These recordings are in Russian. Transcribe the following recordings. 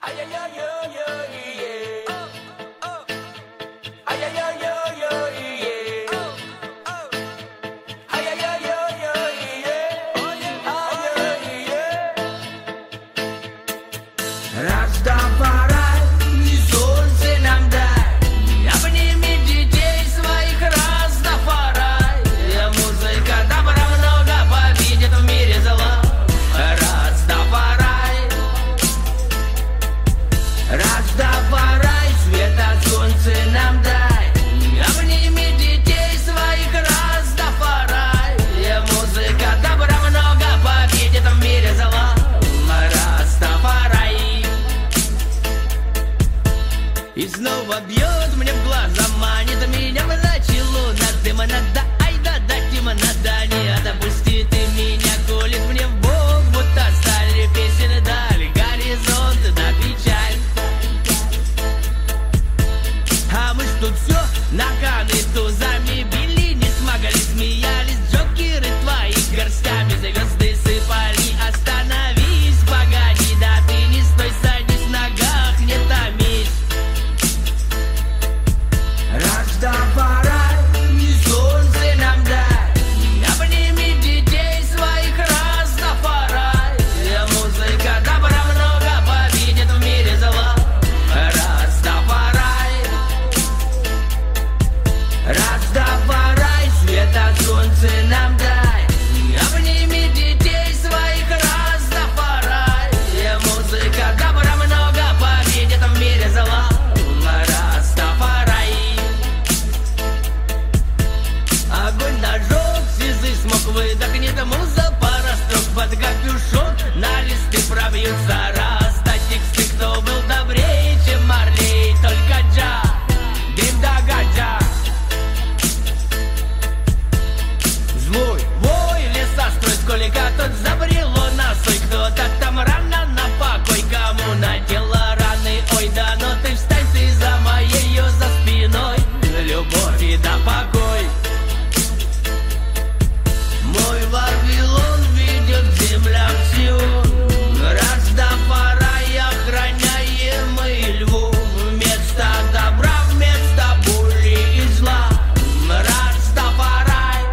И снова бьет мне в глаза, манит меня в ночи луна. Дыма надо, ай да, дима надо, не допусти ты меня, колет мне в бок, будто стали песен дали, горизонт на печаль. А мы ж тут все наганы тузами били, не смогли, смеялись, джокеры твои горстями звезды сыпали. Остановись, погоди, да ты не стой, садись в ногах, не томись. Растафарай, и солнце нам дай, обними детей своих, Растафарай. Музыка добра много, победит в мире зла. Растафарай, Растафарай, свет от солнца нам дай, обними детей своих, Растафарай. Музыка добра много, победит в мире зла. Растафарай. Огонь ножом, сизый смог, выдохнет муза, пара строк под капюшон, на листы пробьются раста тексты. Кто был добрее, чем Марлей, только Джа, дым да гаджа. Злой вой, лесострой, сколько тот забрело на сой. Кто-то там рано на покой, кому надела раны. Ой, да но ты встань, ты за моей, за спиной, любовь и да покой. Мой Вавилон ведет земля всю, Растафарай, охраняемый льву. Вместо добра, вместо боли и зла. Растафарай,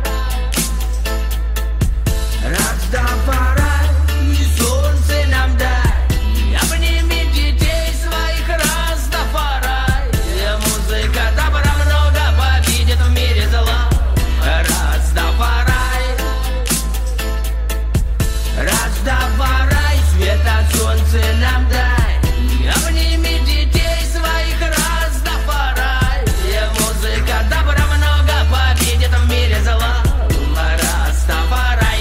Растафарай, и солнце нам дай, обними детей своих, Растафарай. Музыка добра много, победит в мире зла. Растафарай, Растафарай, свет от солнца нам дай, обними детей своих, Растафарай. Музыка добра много, победит в мире зла. Растафарай.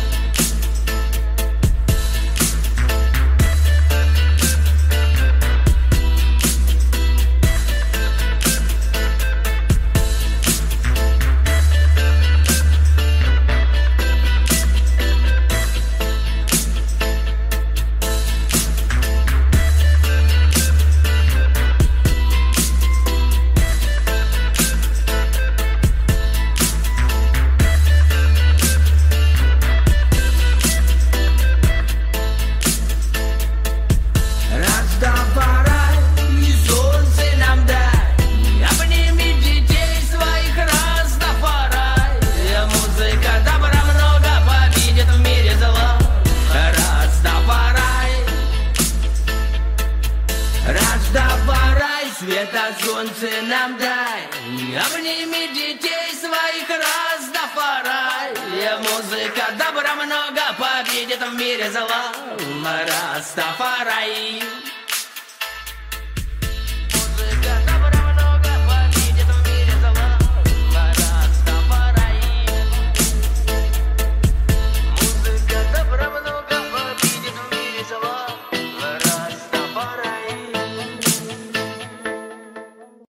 Растафарай, и солнце нам дай, обними детей своих, Растафарай. Музыка добра много, победит в мире зла. Растафарай, Растафарай, свет от солнца нам дай, обними детей своих, Растафарай. Музыка добра много, победит в мире зла. Растафарай.